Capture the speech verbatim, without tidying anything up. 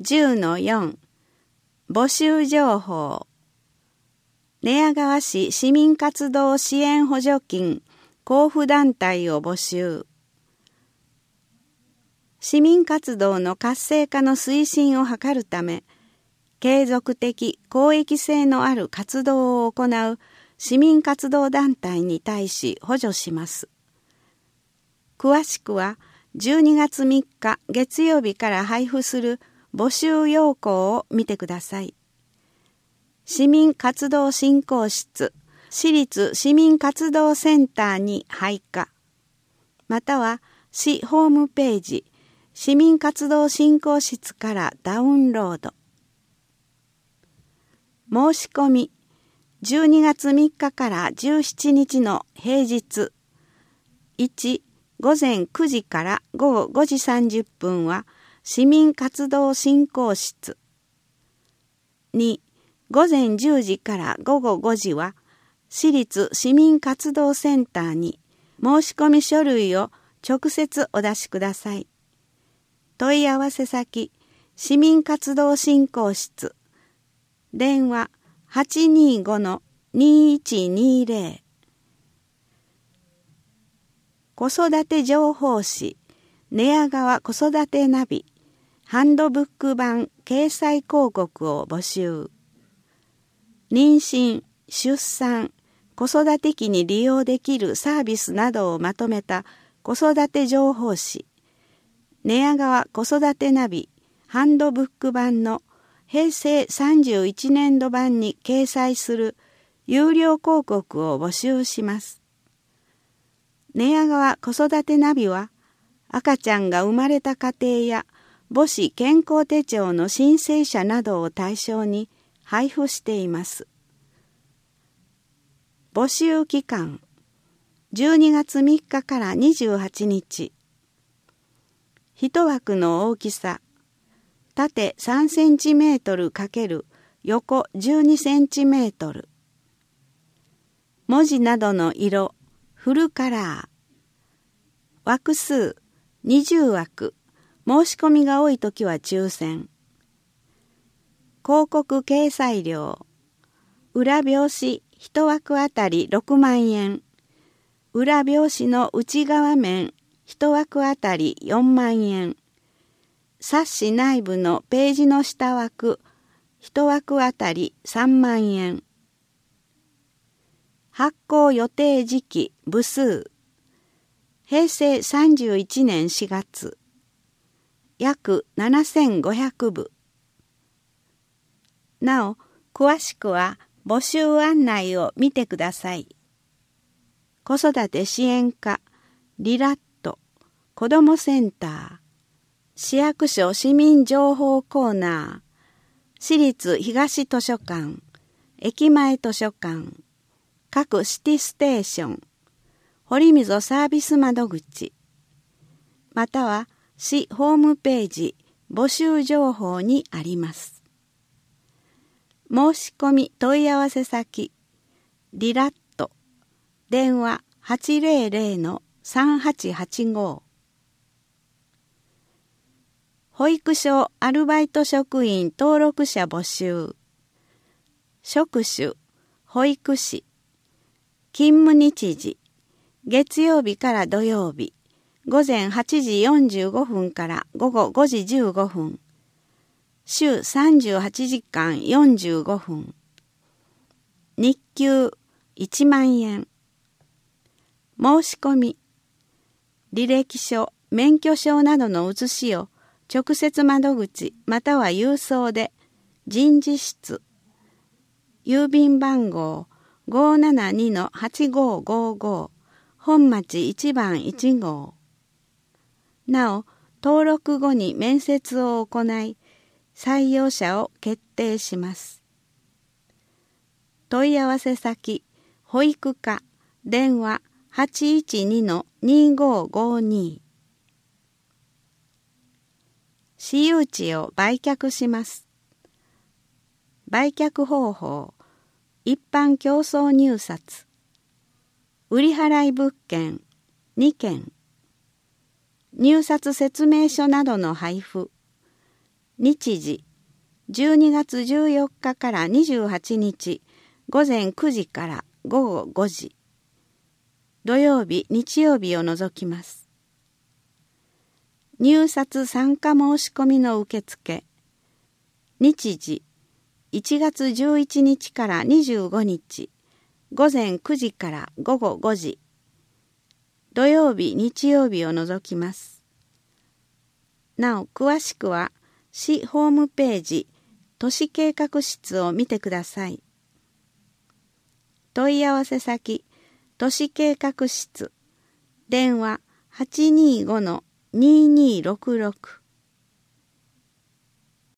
じゅうのよん 募集情報。寝屋川市市民活動支援補助金交付団体を募集。市民活動の活性化の推進を図るため、継続的公益性のある活動を行う市民活動団体に対し補助します。詳しくはじゅうにがつみっか月曜日から配布する募集要項を見てください。市民活動振興室、市立市民活動センターに配下、または市ホームページ、市民活動振興室からダウンロード。申し込み、じゅうにがつみっかからじゅうしちにちの平日。いち、午前くじから午後ごじさんじゅっぷんは市民活動振興室。に、午前じゅうじから午後ごじは市立市民活動センターに申し込み書類を直接お出しください。問い合わせ先、市民活動振興室。電話 はちにーごのにーいちにーぜろ。子育て情報誌、寝屋川子育てナビ、ハンドブック版掲載広告を募集。妊娠、出産、子育て期に利用できるサービスなどをまとめた子育て情報誌、寝屋川子育てナビ、ハンドブック版のへいせいさんじゅういちねんど版に掲載する有料広告を募集します。寝屋川子育てナビは、赤ちゃんが生まれた家庭や母子健康手帳の申請者などを対象に配布しています。募集期間、じゅうにがつみっかからにじゅうはちにち。一枠の大きさ、縦さんセンチメートル×横じゅうにセンチメートル。文字などの色、フルカラー。枠数、にじゅうわく。申し込みが多いときは抽選。広告掲載料。裏表紙一枠あたりろくまんえん。裏表紙の内側面一枠あたりよんまんえん。冊子内部のページの下枠一枠あたりさんまんえん。発行予定時期部数。へいせいさんじゅういちねんしがつ。約ななせんごひゃくぶ。なお、詳しくは募集案内を見てください。子育て支援課、リラット、子どもセンター、市役所市民情報コーナー、市立東図書館、駅前図書館、各シティステーション、堀溝サービス窓口、または市ホームページ募集情報にあります。申し込み問い合わせ先、リラット、電話 はちぜろぜろのさんはちはちご。保育所アルバイト職員登録者募集。職種、保育士。勤務日時、月曜日から土曜日、午前はちじよんじゅうごふんから午後ごじじゅうごふん。週さんじゅうはちじかんよんじゅうごふん。日給いちまんえん。申し込み。履歴書、免許証などの写しを直接窓口または郵送で人事室。郵便番号 ごーななにのはちごーごーごー 本町いちばんいちごう。なお、登録後に面接を行い、採用者を決定します。問い合わせ先、保育課、電話 はちいちにのにーごーごーに。私有地を売却します。売却方法、一般競争入札、売払物件にけん、入札説明書などの配布、 日時、じゅうにがつじゅうよっかからにじゅうはちにち、午前くじからごごごじ。土曜日、日曜日を除きます。入札参加申し込みの受付。日時、いちがつじゅういちにちからにじゅうごにち、午前くじからごごごじ。土曜日、日曜日を除きます。なお、詳しくは、市ホームページ、都市計画室を見てください。問い合わせ先、都市計画室、電話 はちにーごのにーにーろくろく。